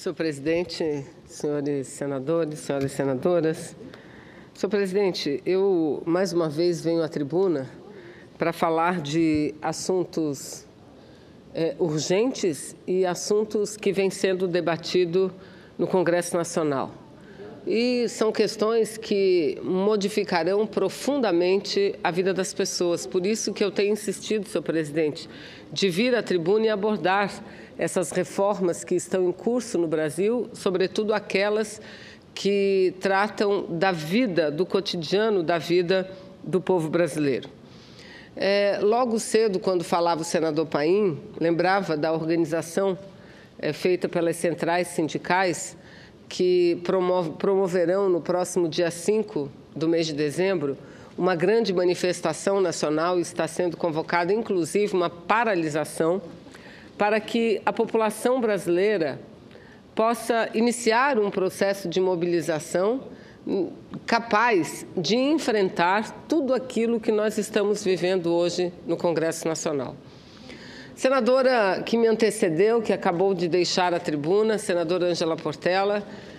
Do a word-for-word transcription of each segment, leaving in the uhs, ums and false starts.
senhor presidente, senhores senadores, senhoras senadoras. Senhor presidente, eu mais uma vez venho à tribuna para falar de assuntos é, urgentes e assuntos que vêm sendo debatidos no Congresso Nacional. E são questões que modificarão profundamente a vida das pessoas. Por isso que eu tenho insistido, senhor presidente, de vir à tribuna e abordar essas reformas que estão em curso no Brasil, sobretudo aquelas que tratam da vida, do cotidiano da vida do povo brasileiro. É, logo cedo, quando falava o senador Paim, lembrava da organização é, feita pelas centrais sindicais que promove, promoverão no próximo dia cinco do mês de dezembro uma grande manifestação nacional. Está sendo convocada, inclusive, uma paralisação para que a população brasileira possa iniciar um processo de mobilização capaz de enfrentar tudo aquilo que nós estamos vivendo hoje no Congresso Nacional. Senadora que me antecedeu, que acabou de deixar a tribuna, senadora Ângela Portela,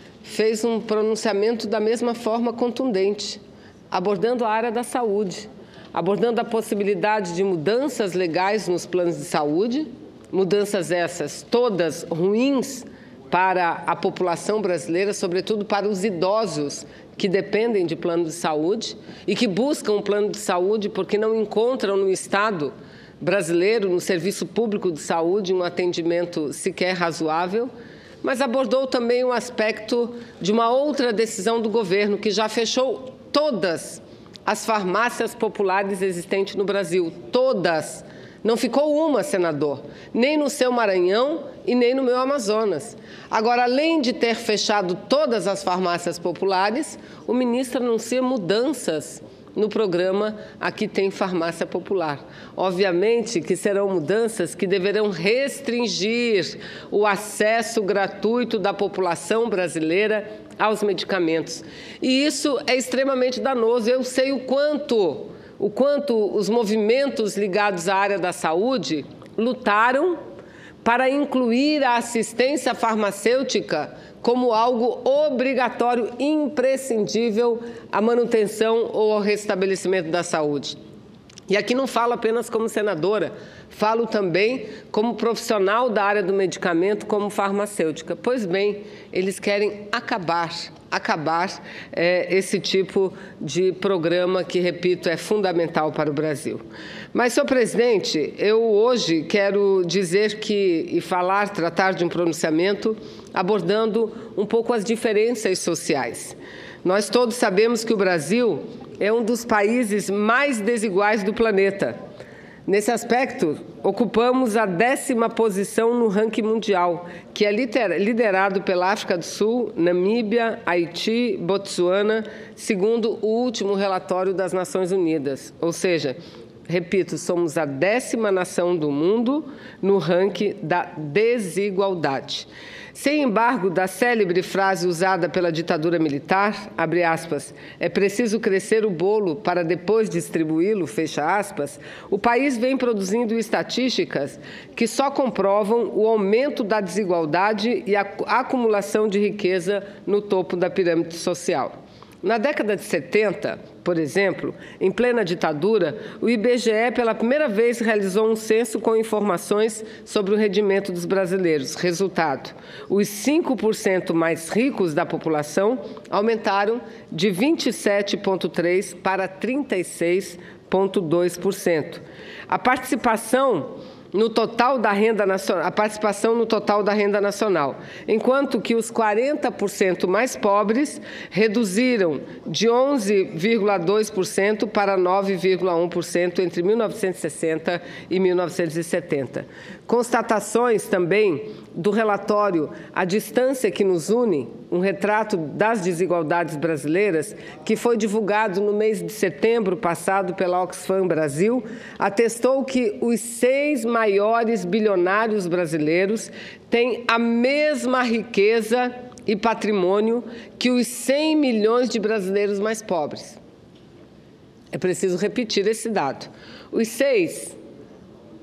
fez um pronunciamento da mesma forma contundente, abordando a área da saúde, abordando a possibilidade de mudanças legais nos planos de saúde, mudanças essas todas ruins para a população brasileira, sobretudo para os idosos que dependem de plano de saúde e que buscam um plano de saúde porque não encontram no Estado brasileiro, no serviço público de saúde, um atendimento sequer razoável, mas abordou também um aspecto de uma outra decisão do governo, que já fechou todas as farmácias populares existentes no Brasil, todas. Não ficou uma, senador, nem no seu Maranhão e nem no meu Amazonas. Agora, além de ter fechado todas as farmácias populares, o ministro anuncia mudanças no programa Aqui Tem Farmácia Popular. Obviamente que serão mudanças que deverão restringir o acesso gratuito da população brasileira aos medicamentos. E isso é extremamente danoso. Eu sei o quanto, o quanto os movimentos ligados à área da saúde lutaram para incluir a assistência farmacêutica como algo obrigatório, imprescindível à manutenção ou ao restabelecimento da saúde. E aqui não falo apenas como senadora, falo também como profissional da área do medicamento, como farmacêutica. Pois bem, eles querem acabar, acabar é, esse tipo de programa que, repito, é fundamental para o Brasil. Mas, senhor presidente, eu hoje quero dizer que, e falar, tratar de um pronunciamento abordando um pouco as diferenças sociais. Nós todos sabemos que o Brasil é um dos países mais desiguais do planeta. Nesse aspecto, ocupamos a décima posição no ranking mundial, que é liderado pela África do Sul, Namíbia, Haiti, Botsuana, segundo o último relatório das Nações Unidas. Ou seja, repito, somos a décima nação do mundo no ranking da desigualdade. Sem embargo da célebre frase usada pela ditadura militar, abre aspas, é preciso crescer o bolo para depois distribuí-lo, fecha aspas, o país vem produzindo estatísticas que só comprovam o aumento da desigualdade e a acumulação de riqueza no topo da pirâmide social. Na década de setenta, por exemplo, em plena ditadura, o I B G E pela primeira vez realizou um censo com informações sobre o rendimento dos brasileiros. Resultado, os cinco por cento mais ricos da população aumentaram de vinte e sete vírgula três por cento para trinta e seis vírgula dois por cento. A participação no total da renda nacional, a participação no total da renda nacional, enquanto que os quarenta por cento mais pobres reduziram de onze vírgula dois por cento para nove vírgula um por cento entre mil novecentos e sessenta e mil novecentos e setenta. Constatações também do relatório A Distância que nos une, um retrato das desigualdades brasileiras, que foi divulgado no mês de setembro passado pela Oxfam Brasil, atestou que os seis maiores bilionários brasileiros têm a mesma riqueza e patrimônio que os cem milhões de brasileiros mais pobres. É preciso repetir esse dado. Os seis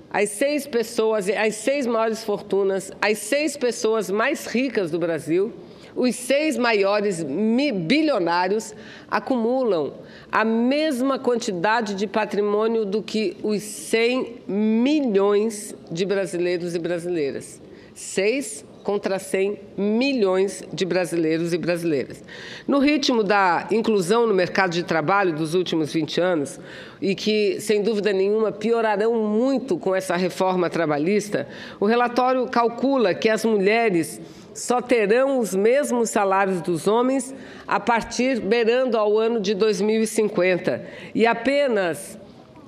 as seis pessoas, as seis maiores fortunas, as seis pessoas mais ricas do Brasil, os seis maiores bilionários acumulam a mesma quantidade de patrimônio do que os cem milhões de brasileiros e brasileiras. Seis contra cem milhões de brasileiros e brasileiras. No ritmo da inclusão no mercado de trabalho dos últimos vinte anos, e que, sem dúvida nenhuma, piorarão muito com essa reforma trabalhista, o relatório calcula que as mulheres só terão os mesmos salários dos homens a partir beirando ao ano de dois mil e cinquenta. E apenas,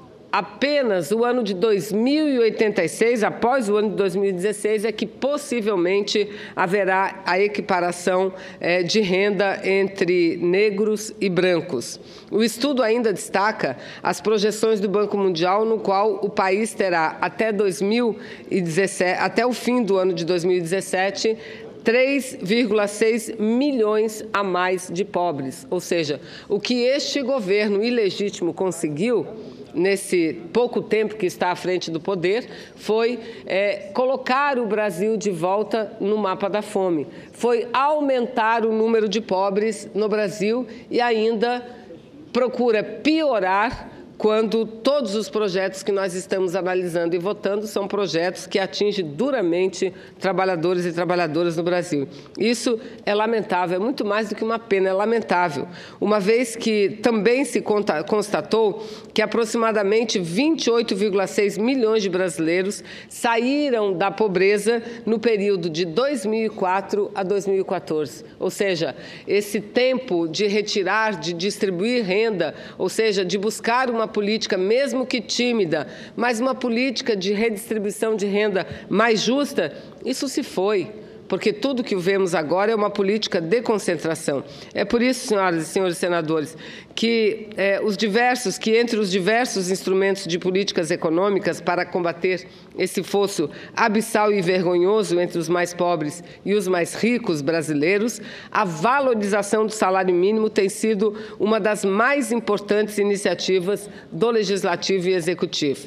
apenas o ano de dois mil e oitenta e seis, após o ano de dois mil e dezesseis, é que possivelmente haverá a equiparação eh, de renda entre negros e brancos. O estudo ainda destaca as projeções do Banco Mundial, no qual o país terá até dois mil e dezessete, até o fim do ano de dois mil e dezessete, três vírgula seis milhões a mais de pobres. Ou seja, o que este governo ilegítimo conseguiu, nesse pouco tempo que está à frente do poder, foi é, colocar o Brasil de volta no mapa da fome. Foi aumentar o número de pobres no Brasil e ainda procura piorar quando todos os projetos que nós estamos analisando e votando são projetos que atingem duramente trabalhadores e trabalhadoras no Brasil. Isso é lamentável, é muito mais do que uma pena, é lamentável, uma vez que também se constatou que aproximadamente vinte e oito vírgula seis milhões de brasileiros saíram da pobreza no período de dois mil e quatro a dois mil e quatorze. Ou seja, esse tempo de retirar, de distribuir renda, ou seja, de buscar uma política, mesmo que tímida, mas uma política de redistribuição de renda mais justa, isso se foi, porque tudo que vemos agora é uma política de concentração. É por isso, senhoras e senhores senadores, que é, os diversos, que entre os diversos instrumentos de políticas econômicas para combater esse fosso abissal e vergonhoso entre os mais pobres e os mais ricos brasileiros, a valorização do salário mínimo tem sido uma das mais importantes iniciativas do Legislativo e Executivo.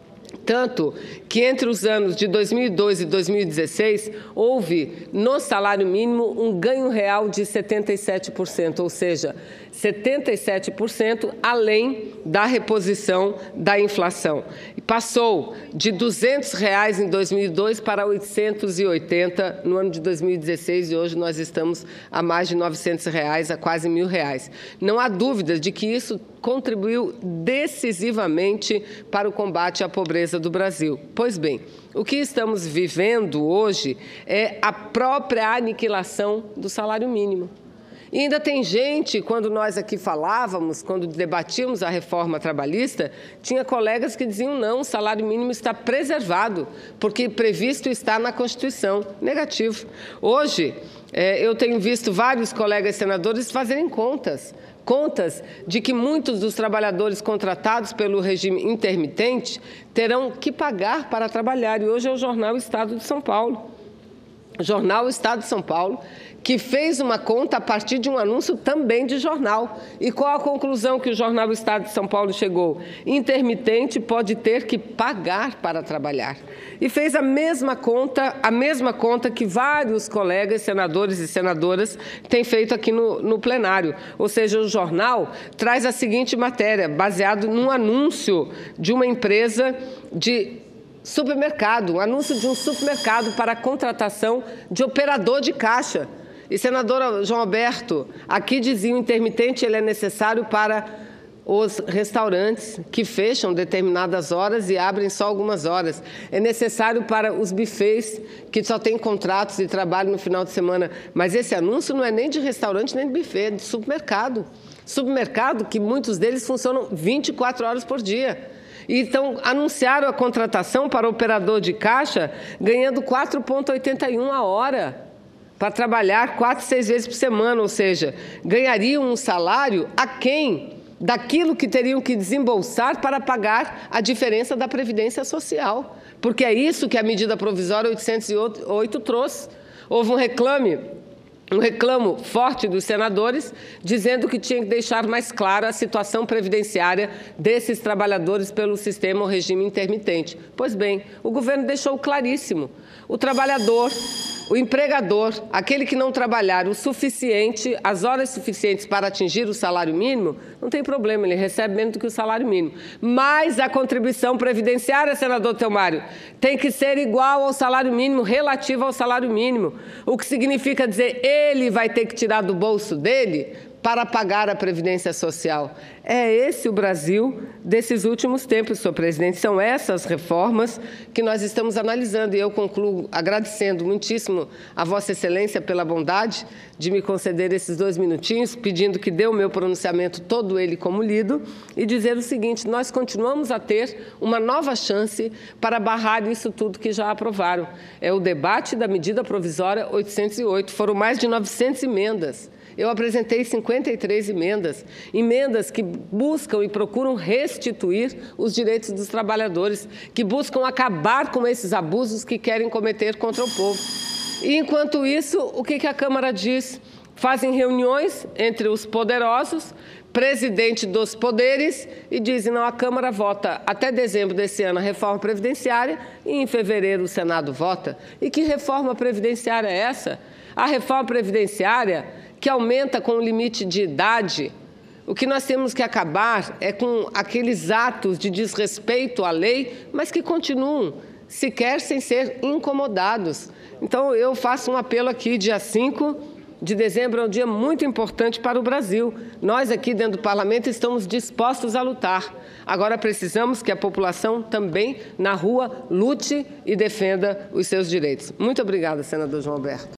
Tanto que entre os anos de dois mil e dois e dois mil e dezesseis, houve no salário mínimo um ganho real de setenta e sete por cento, ou seja, setenta e sete por cento além da reposição da inflação. E passou de duzentos reais em dois mil e dois para oitocentos e oitenta no ano de dois mil e dezesseis, e hoje nós estamos a mais de novecentos reais, a quase mil reais. Não há dúvida de que isso contribuiu decisivamente para o combate à pobreza do Brasil. Pois bem, o que estamos vivendo hoje é a própria aniquilação do salário mínimo. E ainda tem gente, quando nós aqui falávamos, quando debatíamos a reforma trabalhista, tinha colegas que diziam não, o salário mínimo está preservado, porque previsto está na Constituição. Negativo. Hoje, é, eu tenho visto vários colegas senadores fazerem contas, contas de que muitos dos trabalhadores contratados pelo regime intermitente terão que pagar para trabalhar. E hoje é o jornal Estado de São Paulo. O jornal Estado de São Paulo, que fez uma conta a partir de um anúncio também de jornal. E qual a conclusão que o jornal Estado de São Paulo chegou? Intermitente pode ter que pagar para trabalhar. E fez a mesma conta, a mesma conta que vários colegas, senadores e senadoras, têm feito aqui no, no plenário. Ou seja, o jornal traz a seguinte matéria, baseado num anúncio de uma empresa de supermercado, um anúncio de um supermercado para a contratação de operador de caixa. E, senador João Alberto, aqui dizia o intermitente ele é necessário para os restaurantes que fecham determinadas horas e abrem só algumas horas. É necessário para os bufês que só têm contratos de trabalho no final de semana. Mas esse anúncio não é nem de restaurante nem de buffet, é de supermercado. Supermercado que muitos deles funcionam vinte e quatro horas por dia. Então, anunciaram a contratação para operador de caixa ganhando quatro reais e oitenta e um centavos a hora para trabalhar quatro, seis vezes por semana, ou seja, ganhariam um salário aquém daquilo que teriam que desembolsar para pagar a diferença da Previdência Social. Porque é isso que a medida provisória oitocentos e oito trouxe. Houve um reclame um reclamo forte dos senadores, dizendo que tinha que deixar mais clara a situação previdenciária desses trabalhadores pelo sistema ou regime intermitente. Pois bem, o governo deixou claríssimo. O trabalhador, o empregador, aquele que não trabalhar o suficiente, as horas suficientes para atingir o salário mínimo, não tem problema, ele recebe menos do que o salário mínimo. Mas a contribuição previdenciária, senador Telmário, tem que ser igual ao salário mínimo, relativa ao salário mínimo. O que significa dizer, ele vai ter que tirar do bolso dele para pagar a Previdência Social. É esse o Brasil desses últimos tempos, senhor presidente. São essas reformas que nós estamos analisando. E eu concluo agradecendo muitíssimo a Vossa Excelência pela bondade de me conceder esses dois minutinhos, pedindo que dê o meu pronunciamento, todo ele como lido, e dizer o seguinte: nós continuamos a ter uma nova chance para barrar isso tudo que já aprovaram. É o debate da medida provisória oitocentos e oito. Foram mais de novecentas emendas. Eu apresentei cinquenta e três emendas, emendas que buscam e procuram restituir os direitos dos trabalhadores, que buscam acabar com esses abusos que querem cometer contra o povo. E, enquanto isso, o que que a Câmara diz? Fazem reuniões entre os poderosos, presidente dos poderes, e dizem, não, a Câmara vota até dezembro desse ano a reforma previdenciária e em fevereiro o Senado vota. E que reforma previdenciária é essa? A reforma previdenciária que aumenta com o limite de idade. O que nós temos que acabar é com aqueles atos de desrespeito à lei, mas que continuam, sequer sem ser incomodados. Então, eu faço um apelo aqui, dia cinco de dezembro é um dia muito importante para o Brasil. Nós aqui dentro do Parlamento estamos dispostos a lutar. Agora precisamos que a população também, na rua, lute e defenda os seus direitos. Muito obrigada, senador João Alberto.